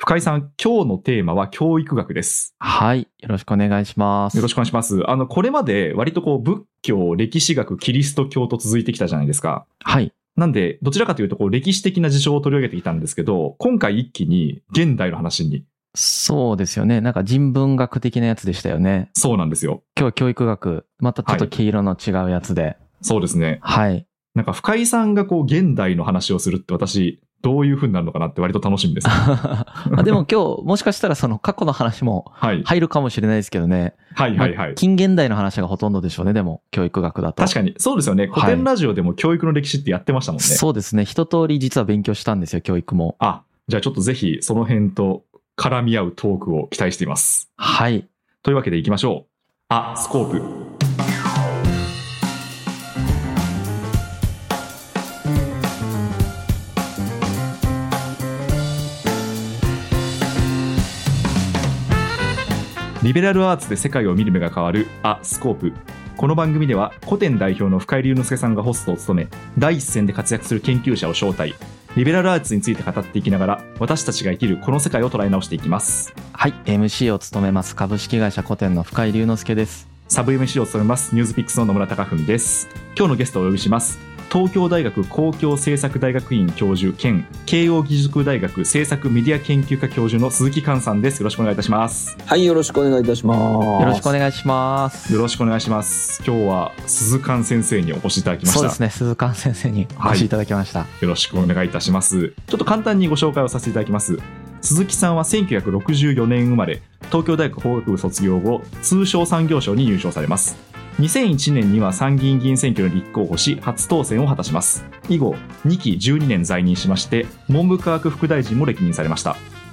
深井さん、今日のテーマは教育学です。 はい。よろしくお願いします。 よろしくお願いします。これまで割と仏教、歴史学、キリスト教と続いてきたじゃないですか。 はい。 なんで、どちらかというと歴史的な事象を取り上げてきたんですけど、今回一気に現代の話に。 そうですよね。なんか人文学的なやつでしたよね。 そうなんですよ。 今日は教育学、またちょっと毛色の違うやつで。はい、 そうですね。 はい。 なんか深井さんが現代の話をするって私、どういう風になるのかなって割と楽しみです、ね。 でも今日もしかしたらその過去の話も入るかもしれないですけどね。 はいはいはい。 近現代の話がほとんどでしょうね。でも教育学だと。 確かにそうですよね。古典ラジオでも教育の歴史ってやってましたもんね。 そうですね。一通り実は勉強したんですよ、教育も。 じゃあちょっとぜひその辺と絡み合うトークを期待しています。 はい。 というわけでいきましょう。スコープ。リベラルアーツで世界を見る目が変わるスコープ。この番組では古典代表の深井龍之介さんがホストを務め、第一線で活躍する研究者を招待。リベラルアーツについて語っていきながら、私たちが生きるこの世界を捉え直していきます。 はい、MC を務めます株式会社古典の深井龍之介です。 サブ MC を務めますニュースピックスの野村貴文です。今日のゲストをお呼びします。東京大学公共政策大学院教授兼慶應義塾大学政策メディア研究科教授の鈴木寛さんです。よろしくお願いいたします。 はい、よろしくお願いいたします。 よろしくお願いします。 よろしくお願いします。今日は鈴寛先生にお越しいただきました。 そうですね、鈴寛先生にお越しいただきました、 よろしくお願いいたします。ちょっと簡単にご紹介をさせていただきます。鈴木さんは1964年生まれ、東京大学法学部卒業後、通商産業省に入省されます。2001年には参議院議員選挙に立候補し初当選を果たします。以後2期12年在任しまして、文部科学副大臣も歴任されました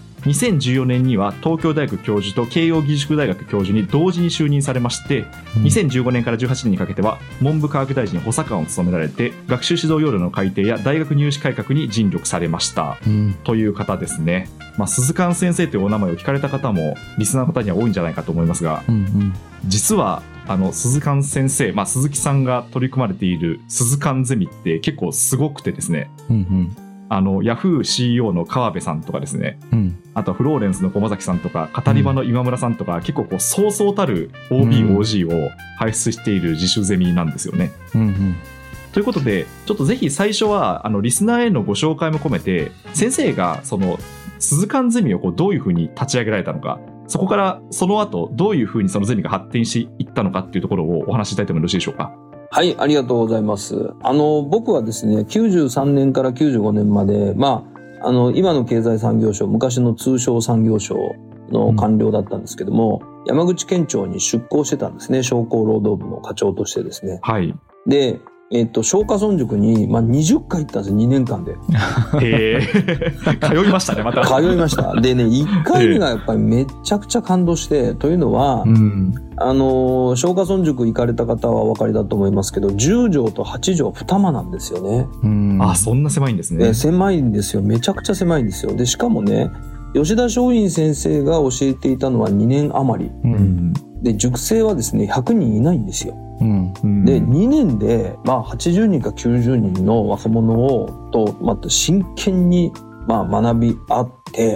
。2014年には東京大学教授と慶應義塾大学教授に同時に就任されまして、2015年から18年にかけては文部科学大臣補佐官を務められて、学習指導要領の改定や大学入試改革に尽力されました、という方ですね。鈴寛先生というお名前を聞かれた方もリスナーの方には多いんじゃないかと思いますが、実は鈴寛先生、鈴木さんが取り組まれている鈴寛ゼミって結構すごくてですね、ヤフー CEO の川辺さんとかですね、あとはフローレンスの駒崎さんとか語り場の今村さんとか、結構そうそうたる OB、OG を輩出している自主ゼミなんですよね。ということで、ちょっとぜひ最初はリスナーへのご紹介も込めて、先生がその鈴寛ゼミをどういうふうに立ち上げられたのか、そこからその後どういうふうにそのゼミが発展していったのかっていうところをお話しいただいてもよろしいでしょうか。 はい、ありがとうございます。僕はですね、93年から95年まで、今の経済産業省、昔の通商産業省の官僚だったんですけども、山口県庁に出向してたんですね。商工労働部の課長としてですね。 はい。 で、松下村塾に、20回行ったんですよ、2年間で。 通いましたね、また。 通いました。でね、1回目がやっぱりめちゃくちゃ感動して、というのは、松下村塾行かれた方はお分かりだと思いますけど、10畳と8畳2間なんですよね。 そんな狭いんですね。 狭いんですよ。めちゃくちゃ狭いんですよ。で、しかもね、吉田松陰先生が教えていたのは2年余り。で、塾生はですね、100人いないんですよ。で、2年で、80人か90人の若者とまた真剣に、学び合って、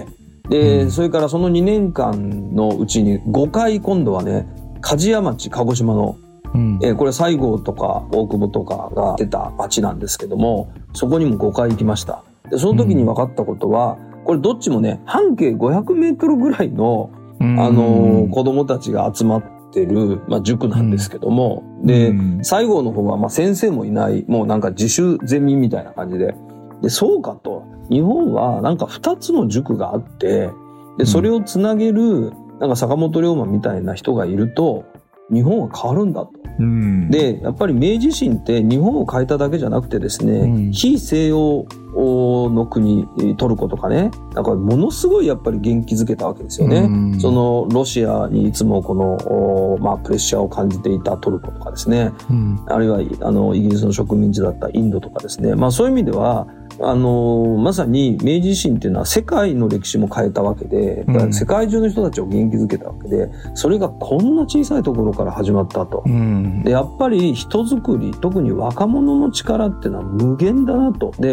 で、それからその2年間のうちに5回今度はね、梶屋町、鹿児島の、これ西郷とか大久保とかが出た町なんですけども、そこにも5回行きました。で、その時に分かったことは、これどっちもね、半径500メートルぐらいの、子供たちが集まってる、塾なんですけども、で、西郷の方は先生もいない、もうなんか自主ゼミみたいな感じで、で、そうかと、日本はなんか2つの塾があって、で、それをつなげる、なんか坂本龍馬みたいな人がいると、日本は変わるんだと。で、やっぱり明治維新って日本を変えただけじゃなくてですね、非西洋の国、トルコとかね、なんかものすごいやっぱり元気づけたわけですよね。そのロシアにいつもこの、プレッシャーを感じていたトルコとかですね、あるいはイギリスの植民地だったインドとかですね、そういう意味ではまさに明治維新っていうのは世界の歴史も変えたわけで、世界中の人たちを元気づけたわけで、それがこんな小さいところから始まったと。で、やっぱり人づくり、特に若者の力っていうのは無限だなと。で、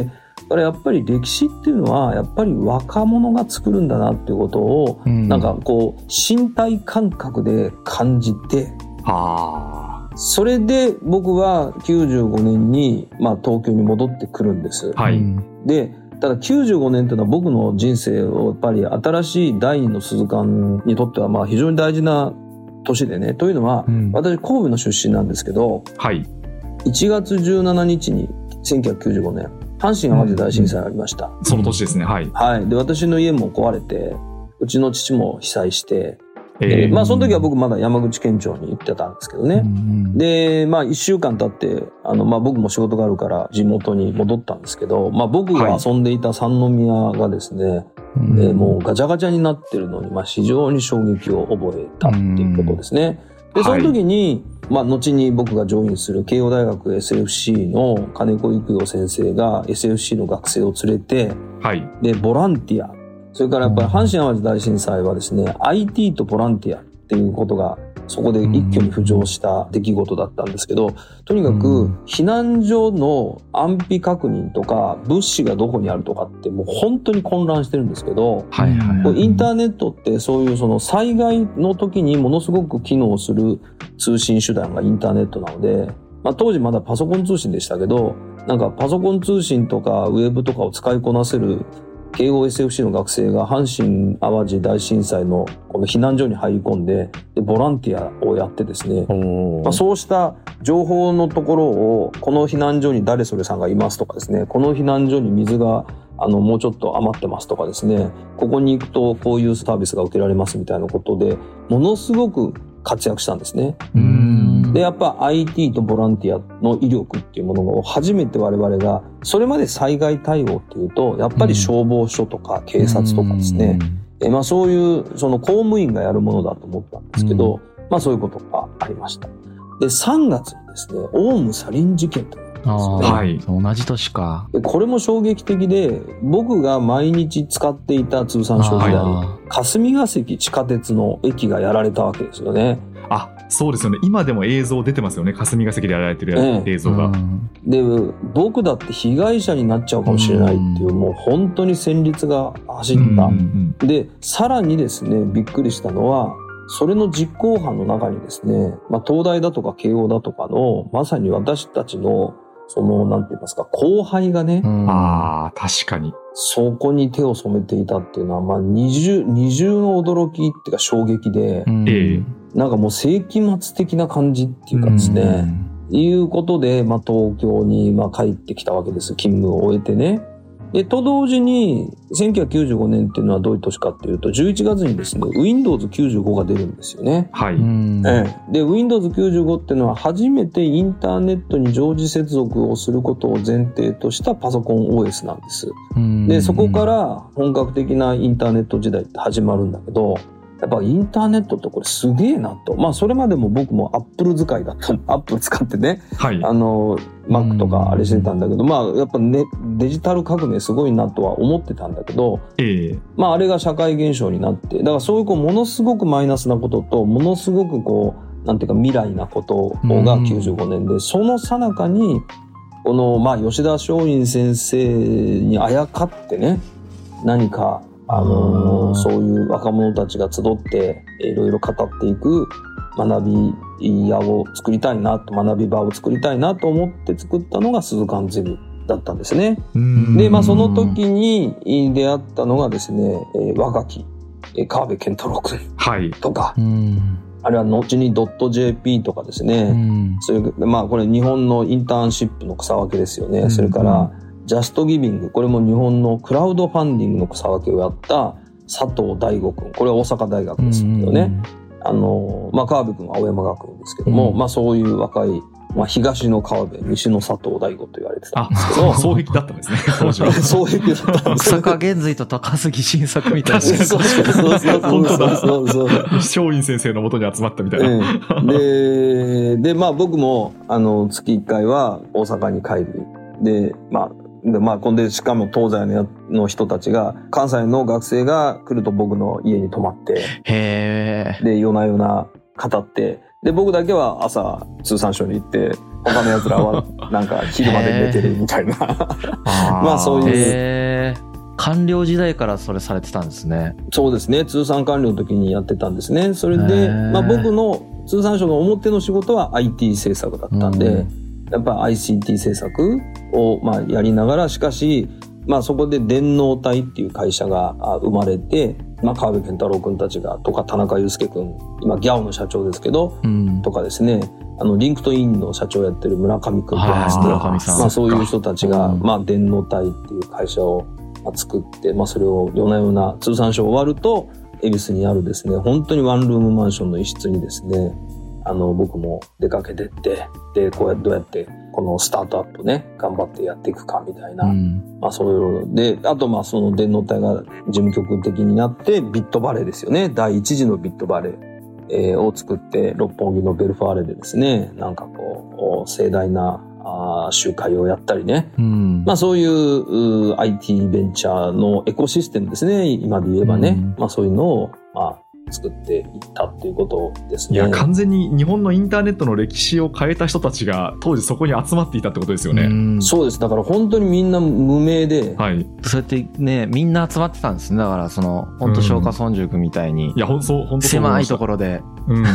だからやっぱり歴史っていうのはやっぱり若者が作るんだなっていうことを、なんかこう身体感覚で感じて、それで僕は95年に、東京に戻ってくるんです。はい、でただ95年というのは僕の人生をやっぱり新しい第二の鈴鹿にとっては非常に大事な年でね。というのは、私神戸の出身なんですけど、はい、1月17日に1995年阪神淡路大震災がありました。 その年ですね。はい、 はい、で私の家も壊れて、うちの父も被災して、その時は僕まだ山口県庁に行ってたんですけどね、で1週間経って僕も仕事があるから地元に戻ったんですけど、僕が遊んでいた三宮がですね、もうガチャガチャになってるのに、非常に衝撃を覚えたっていうことですね。でその時に、後に僕がジョインする慶応大学 SFC の金子育代先生が SFC の学生を連れて、でボランティア、それからやっぱり阪神淡路大震災はですね、IT とボランティアっていうことがそこで一挙に浮上した出来事だったんですけど、とにかく避難所の安否確認とか物資がどこにあるとかってもう本当に混乱してるんですけど、インターネットってそういうその災害の時にものすごく機能する通信手段がインターネットなので、当時まだパソコン通信でしたけど、なんかパソコン通信とかウェブとかを使いこなせる慶応 SFC の学生が阪神淡路大震災のこの避難所に入り込んで、ボランティアをやってですね、そうした情報のところを、この避難所に誰それさんがいますとかですね、この避難所に水がもうちょっと余ってますとかですね、ここに行くとこういうサービスが受けられますみたいなことでものすごく活躍したんですね。でやっぱ IT とボランティアの威力っていうものを初めて我々が、それまで災害対応っていうとやっぱり消防署とか警察とかですね、そういうその公務員がやるものだと思ったんですけど、そういうことがありました。で3月にですね、オウムサリン事件というですね、 同じ年か。 これも衝撃的で、僕が毎日使っていた通産省時代、霞ヶ関地下鉄の駅がやられたわけですよね。 そうですよね。今でも映像出てますよね。霞ヶ関でやられてる映像が。 で、僕だって被害者になっちゃうかもしれないっていう、もう本当に戦慄が走った。で、さらにですね、びっくりしたのは、それの実行犯の中にですね、東大だとか慶応だとかの、まさに私たちの、なんて言いますか、後輩がね、 確かに。 そこに手を染めていたっていうのは、二重の驚きっていうか衝撃で、なんかもう世紀末的な感じっていうかですね、いうことで、東京に帰ってきたわけです。勤務を終えてね。で、と同時に、1995年っていうのはどういう年かっていうと、11月にですね、Windows 95が出るんですよね。で、Windows 95っていうのは初めてインターネットに常時接続をすることを前提としたパソコン OS なんです。で、そこから本格的なインターネット時代って始まるんだけど、やっぱインターネットってこれすげえなと。それまでも僕も Apple 使いだった。Apple 使ってね。Mac とかあれしてたんだけど、やっぱね、デジタル革命すごいなとは思ってたんだけど、あれが社会現象になって、だからそういうものすごくマイナスなことと、ものすごくなんていうか未来なことが95年で、その最中に、この、吉田松陰先生にあやかってね、何か、そういう若者たちが集っていろいろ語っていく学び屋を作りたいなと、学び場を作りたいなと思って作ったのが鈴鹿ゼミだったんですね。で、その時に出会ったのがですね、若き川辺健太郎君とか、あるいは後に .jp とかですね、それこれ日本のインターンシップの草分けですよね。それからジャストギビング、これも日本のクラウドファンディングの草分けをやった佐藤大吾君、これは大阪大学ですけどね、川辺君は青山学院ですけども、そういう若い、東の川辺、西の佐藤大吾と言われてたんですけど、 双璧だったんですね、当時は。 双璧だったんです。 草加玄瑞と高杉晋作みたいな。 そう本当だ。松陰先生の元に集まったみたいな。 で、僕も月1回は大阪に帰り、で、こんでしかも東西の人たちが、関西の学生が来ると僕の家に泊まって、で夜な夜な語って、で僕だけは朝通産省に行って他の奴らはなんか昼まで寝てるみたいなまあそういう官僚時代からそれされてたんですね。 そうですね、通産官僚の時にやってたんですね。それで、まあ、僕の通産省の表の仕事は IT 政策だったんで、やっぱ ICT 政策をまあやりながら、しかしまあそこで電脳体っていう会社が生まれて、まあ、川辺健太郎君たちがとか田中祐介君、今ギャオの社長ですけど、とかですね、リンクトインの社長やってる村上君とかですね、まあそういう人たちが、まあ電脳体っていう会社を作って、まあそれを夜な夜な通産省終わると恵比寿にあるですね、本当にワンルームマンションの一室にですね、僕も出かけてって、でこうやってどうやってこのスタートアップね頑張ってやっていくかみたいな、まあそういうので、あとまあその電脳体が事務局的になってビットバレーですよね、第一次のビットバレー、を作って、六本木のベルファーレでですね、なんかこう盛大な集会をやったりね、まあそういう IT ベンチャーのエコシステムですね、今で言えばね、まあそういうのをまあ作っていったっていうことですね。 いや完全に日本のインターネットの歴史を変えた人たちが当時そこに集まっていたってことですよね。 そうです。だから本当にみんな無名で、 はい、そうやってねみんな集まってたんですね。だからその本当松下村塾みたいに、 いや本当狭いところで、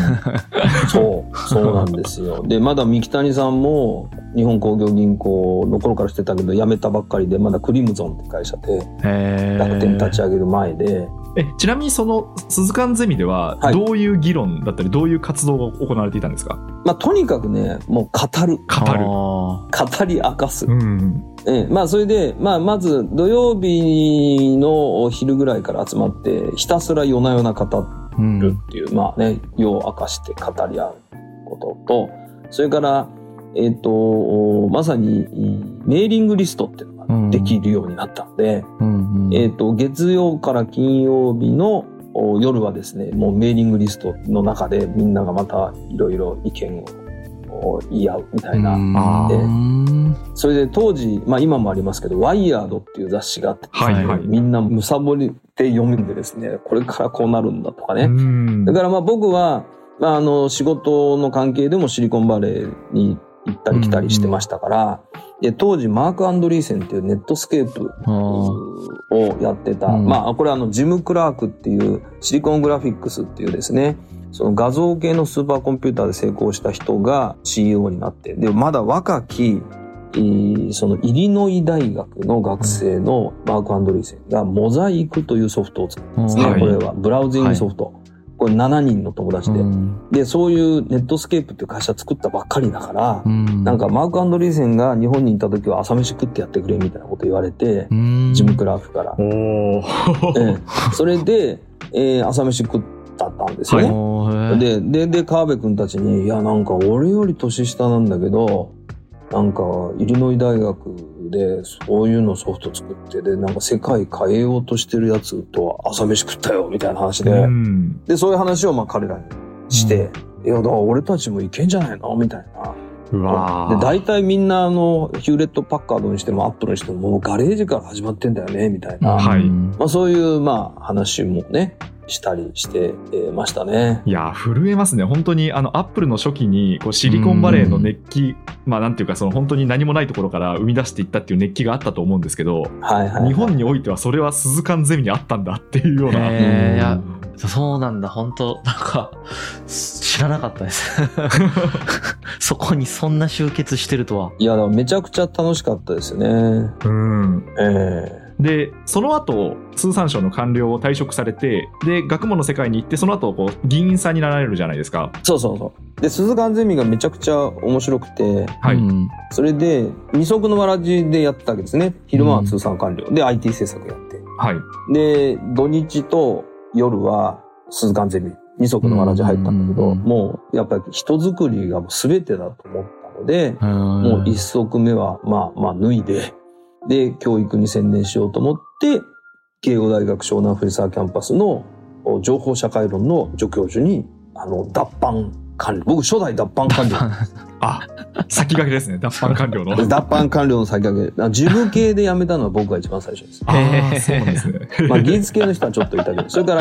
そうなんですよ。でまだ三木谷さんも日本工業銀行の頃からしてたけど辞めたばっかりで、まだクリムゾンって会社で楽天立ち上げる前で。 ちなみにその鈴鹿ゼミではどういう議論だったりどういう活動が行われていたんですか？ まあ、とにかくねもう語り明かす、まあそれで、まあ、まず土曜日のお昼ぐらいから集まってひたすら夜な夜な語るっていう、まあね夜を明かして語り合うことと、それからまさにメーリングリストっていうのができるようになったので、月曜から金曜日の夜はですね、もうメーリングリストの中でみんながまたいろいろ意見を言い合うみたいな。それで当時、まあ今もありますけど、ワイヤードっていう雑誌があって、みんなむさぼりで読んでですね、これからこうなるんだとかね。だからまあ僕は、まあ仕事の関係でもシリコンバレーに行ったり来たりしてましたから、で当時マーク・アンドリーセンっていうネットスケープをやってた、まあこれジム・クラークっていうシリコングラフィックスっていうですね、その画像系のスーパーコンピューターで成功した人が CEO になって、でまだ若きそのイリノイ大学の学生のマーク・アンドリーセンがモザイクというソフトを作ったんですね。これはブラウジングソフト。これ7人の友達で、でそういうネットスケープっていう会社作ったばっかりだから、なんかマーク・アンドリーセンが日本にいた時は朝飯食ってやってくれみたいなこと言われて、ジム・クラークから、それで、朝飯食ったんですよね。で川辺君たちに、いやなんか俺より年下なんだけど、なんかイリノイ大学でそういうのソフト作ってでなんか世界変えようとしてるやつと朝飯食ったよみたいな話で、でそういう話をまあ彼らにして、いやだから俺たちもいけんじゃないのみたいな。で大体みんなヒューレット・パッカードにしてもアップルにしてももうガレージから始まってんだよねみたいな、まあそういうまあ話もねしたりしてましたね。 いや震えますね本当に。アップルの初期にこうシリコンバレーの熱気、まあなんていうかその本当に何もないところから生み出していったっていう熱気があったと思うんですけど、日本においてはそれは鈴鹿ゼミにあったんだっていうような。 いやそうなんだ、本当なんか知らなかったですそこにそんな集結してるとは。 いやめちゃくちゃ楽しかったですね。 でその後通産省の官僚を退職されて、で学問の世界に行って、その後こう議員さんになられるじゃないですか。 そうで鈴鹿ゼミがめちゃくちゃ面白くて、それで二足のわらじでやったわけですね。昼間は通産官僚で IT 政策やって、で土日と夜は鈴鹿ゼミ二足のわらじ入ったんだけど、もうやっぱり人づくりが全てだと思ったので、もう一足目はまあ脱いで教育に専念しようと思って、慶応大学湘南藤沢キャンパスの情報社会論の助教授に脱藩官僚、僕初代脱藩官僚先駆けですね。脱藩官僚の脱藩官僚の先駆け。事務系で辞めたのは僕が一番最初です。 そうなんですね。 まあ技術系の人はちょっといたけど、それから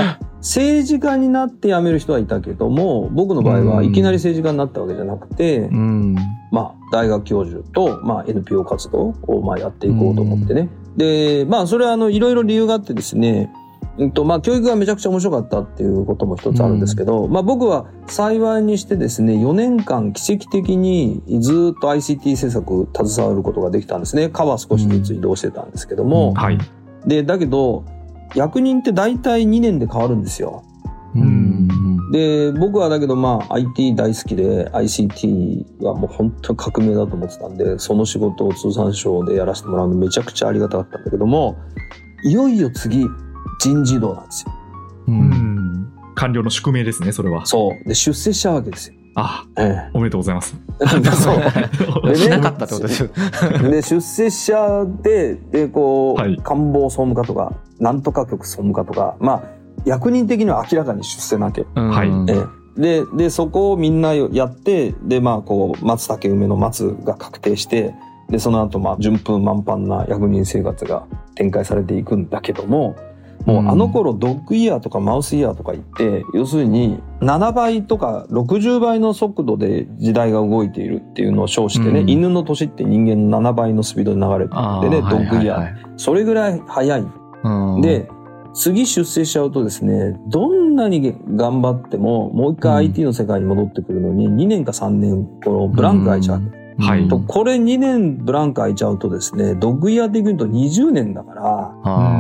政治家になって辞める人はいたけども、僕の場合はいきなり政治家になったわけじゃなくて、大学教授と、NPO 活動をやっていこうと思ってね。で、それはいろいろ理由があってですね、教育がめちゃくちゃ面白かったっていうことも一つあるんですけど、僕は幸いにしてですね、4年間奇跡的にずっと ICT 政策携わることができたんですね。科は少しずつ移動してたんですけども、で、だけど、役人って大体2年で変わるんですよ。で、僕はだけどIT 大好きで ICT はもう本当に革命だと思ってたんで、その仕事を通産省でやらせてもらうのめちゃくちゃありがたかったんだけども、いよいよ次、人事異動なんですよ。 官僚の宿命ですね、それは。 そう。で、出世しちゃうわけですよ。 おめでとうございます。 そう。 しなかったってことですよ。 で、出世しちゃって、で、官房総務課とか、なんとか局総務課とか、役人的には明らかに出世なきゃ。で、そこをみんなやって、で、松竹梅の松が確定して、で、その後、順風満帆な役人生活が展開されていくんだけども、もうあの頃ドッグイヤーとかマウスイヤーとか言って、要するに7倍とか60倍の速度で時代が動いているっていうのを称してね、犬の年って人間の7倍のスピードで流れていってね、ドッグイヤー。それぐらい速い。で、次出世しちゃうとですね、どんなに頑張っても、もう一回 IT の世界に戻ってくるのに、2年か3年、このブランク空いちゃう。これ2年ブランク空いちゃうとですね、ドッグイヤーで行くと20年だから、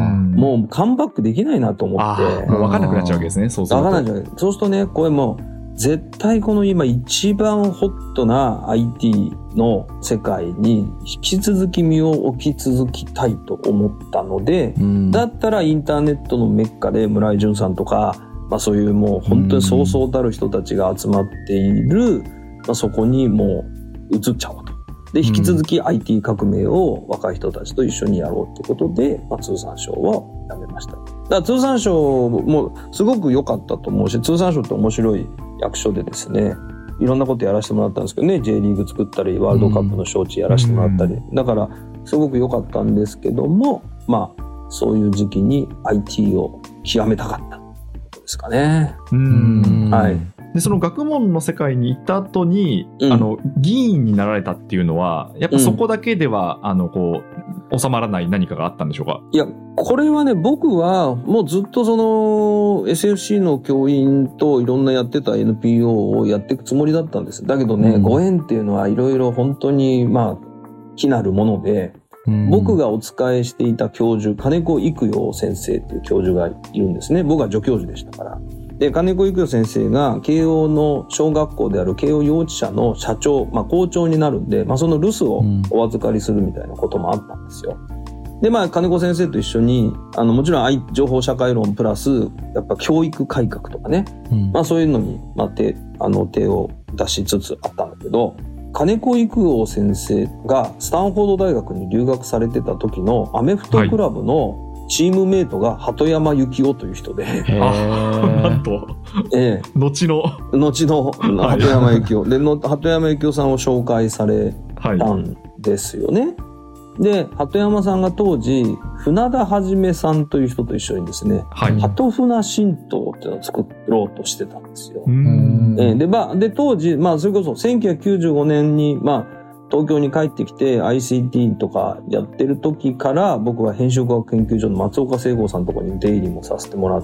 もうカムバックできないなと思って。 もう分かんなくなっちゃうわけですね、そうすると。 分かんなくなっちゃう。そうするとね、これもう、絶対この今一番ホットな IT の世界に引き続き身を置き続きたいと思ったので、だったらインターネットのメッカで村井淳さんとか、そういうもう本当にそうそうたる人たちが集まっている、そこにもう移っちゃおうと。で、引き続き IT 革命を若い人たちと一緒にやろうってことで、通産省を辞めました。だから通産省もすごく良かったと思うし、通産省って面白い役所でですね、いろんなことやらせてもらったんですけどね、J リーグ作ったり、ワールドカップの招致やらせてもらったり、だからすごく良かったんですけども、そういう時期に IT を極めたかったことですかね。 で、その学問の世界に行った後に、議員になられたっていうのは、やっぱそこだけでは、収まらない何かがあったんでしょうか？ いや、これはね、僕はもうずっとその SFC の教員といろんなやってた NPO をやっていくつもりだったんです。だけどね、ご縁っていうのはいろいろ本当に非なるもので、僕がお仕えしていた教授、金子育代先生っていう教授がいるんですね。僕は助教授でしたから。で、金子育代先生が慶応の小学校である慶応幼稚舎の社長、校長になるんで、その留守をお預かりするみたいなこともあったんですよ。で、金子先生と一緒に、もちろん情報社会論プラス、やっぱ教育改革とかね、そういうのに、手を出しつつあったんだけど、金子育代先生がスタンフォード大学に留学されてた時のアメフトクラブのチームメイトが鳩山幸夫という人で、 なんと、後の鳩山幸夫で、鳩山幸夫さんを紹介されたんですよね。で、鳩山さんが当時船田はじめさんという人と一緒にですね、鳩船新党っていうのを作ろうとしてたんですよ。で、当時、それこそ1995年に東京に帰ってきて ICT とかやってる時から僕は編集科学研究所の松岡聖剛さんのところに出入りもさせてもらって、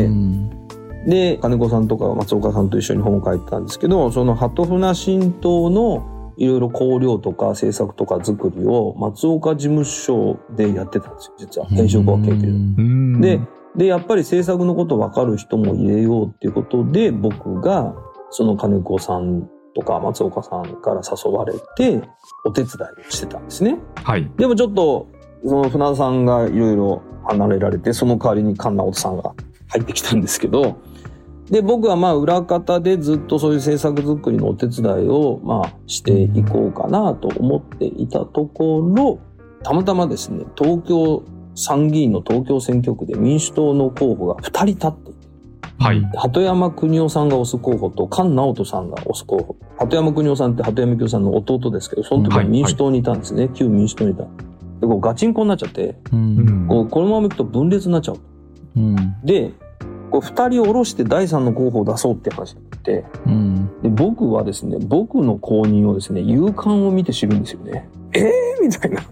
で、金子さんとか松岡さんと一緒に本を書いてたんですけど、その鳩船新党のいろいろ考慮とか政策とか作りを松岡事務所でやってたんですよ、実は。編集科学研究所。で、やっぱり政策のこと分かる人も入れようっていうことで、僕がその金子さんとか松岡さんから誘われてお手伝いをしてたんですね。でもちょっとその船田さんがいろいろ離れられて、その代わりに菅直人さんが入ってきたんですけど、で、僕は裏方でずっとそういう政策作りのお手伝いをしていこうかなと思っていたところ、たまたまですね、東京参議院の東京選挙区で民主党の候補が2人立っていて、鳩山邦夫さんが推す候補と菅直人さんが推す候補。鳩山邦夫さんって鳩山幸夫さんの弟ですけど、その時は民主党にいたんですね。旧民主党にいた。で、ガチンコになっちゃって、このままいくと分裂になっちゃう。で、 これ2人下ろして第3の候補を出そうって話になって、で僕はですね、僕の後任をですね、夕刊を見て知るんですよね。みたいな。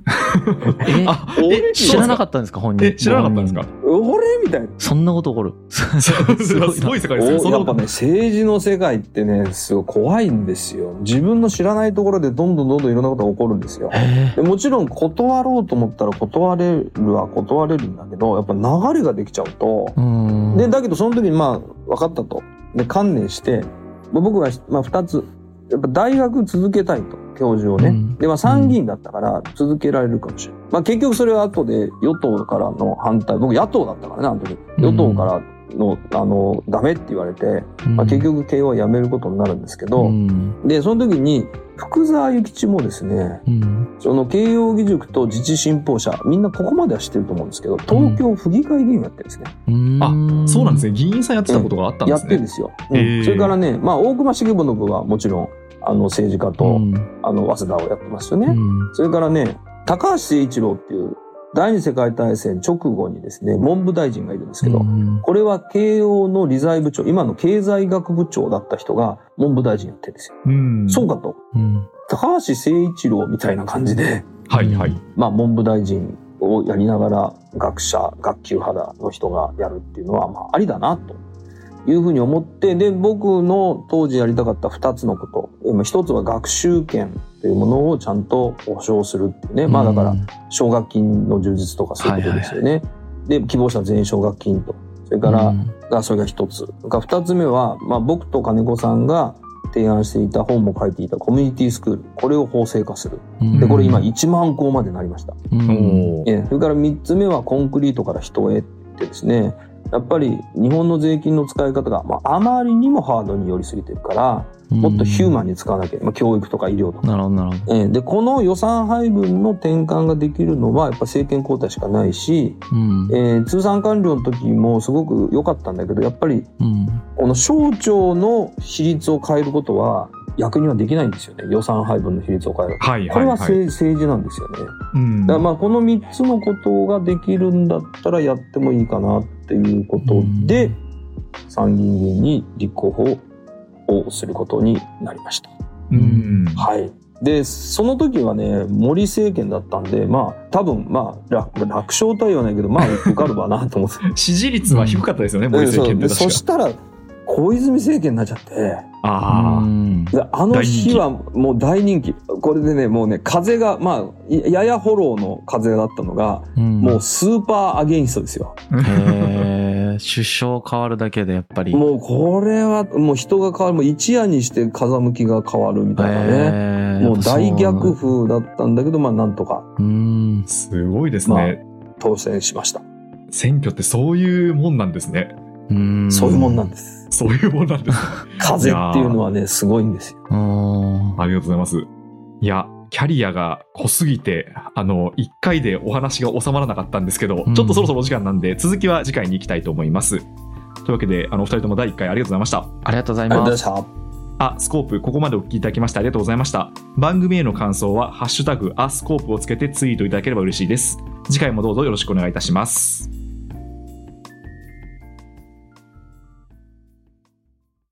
知らなかったんですか、本人。 知らなかったんですか。 俺みたいな。 そんなこと起こる。 すごい世界ですよ。 やっぱね、政治の世界ってね、すごい怖いんですよ。自分の知らないところでどんどんいろんなことが起こるんですよ。でもちろん断ろうと思ったら断れるんだけど、やっぱ流れができちゃうと。で、だけどその時に分かったと。で、観念して、僕は2つ、やっぱ大学続けたいと。教授をね。で、参議院だったから続けられるかもしれない。結局それは後で与党からの反対、僕野党だったからね、あの時。与党からの、ダメって言われて、結局慶応は辞めることになるんですけど、で、その時に、福沢諭吉もですね、その慶応義塾と自治新報社、みんなここまでは知ってると思うんですけど、東京府議会議員をやってるんですね。 そうなんですね。議員さんやってたことがあったんですね。 やってるんですよ。それからね、大隈重信はもちろん、政治家と、早稲田をやってますよね。それからね、高橋誠一郎っていう第二次世界大戦直後にですね、文部大臣がいるんですけど、これは慶応の理財部長、今の経済学部長だった人が文部大臣やってるんですよ。そうかと。高橋誠一郎みたいな感じで、文部大臣をやりながら学級派の人がやるっていうのは、ありだなと。いうふうに思って、で、僕の当時やりたかった2つのこと。1つは学習権というものをちゃんと保障するっていうね。だから、奨学金の充実とかそういうことですよね。で、希望者全員奨学金と。それから、それが1つ。2つ目は、僕と金子さんが提案していた本も書いていたコミュニティスクール。これを法制化する。で、これ今1万校までなりました。それから3つ目はコンクリートから人へってですね。やっぱり日本の税金の使い方が、あまりにもハードに寄りすぎてるから、もっとヒューマンに使わなきゃ、教育とか医療とか。 なるほど。 で、この予算配分の転換ができるのは、やっぱ政権交代しかないし、通産官僚の時もすごく良かったんだけど、やっぱり、この省庁の比率を変えることは、逆にはできないんですよね。予算配分の比率を変える。これは政治なんですよね。だからこの3つのことができるんだったらやってもいいかなっていうことで、参議院議員に立候補をすることになりました。で、その時はね、森政権だったんで、多分、楽勝とは言わないけど、受かるわなと思って。 支持率は低かったですよね、森政権って確か。 そしたら、小泉政権になっちゃって、あの日はもう大人気。これでね、もうね、風が、ややフォローの風だったのが、もうスーパーアゲインストですよ。 首相変わるだけでやっぱり。もうこれは、もう人が変わる、もう一夜にして風向きが変わるみたいなね。もう大逆風だったんだけど、なんとか。 すごいですね。 当選しました。 選挙ってそういうもんなんですね。 そういうもんなんです。 そういうもんなんです。 風っていうのはね、すごいんですよ。 ありがとうございます。いや、キャリアが濃すぎて、1回でお話が収まらなかったんですけど、ちょっとそろそろお時間なんで、続きは次回に行きたいと思います。というわけで、お二人とも第1回ありがとうございました。 ありがとうございます。 スコープ、ここまでお聞きいただきましてありがとうございました。番組への感想は、ハッシュタグ、スコープをつけてツイートいただければ嬉しいです。次回もどうぞよろしくお願いいたします。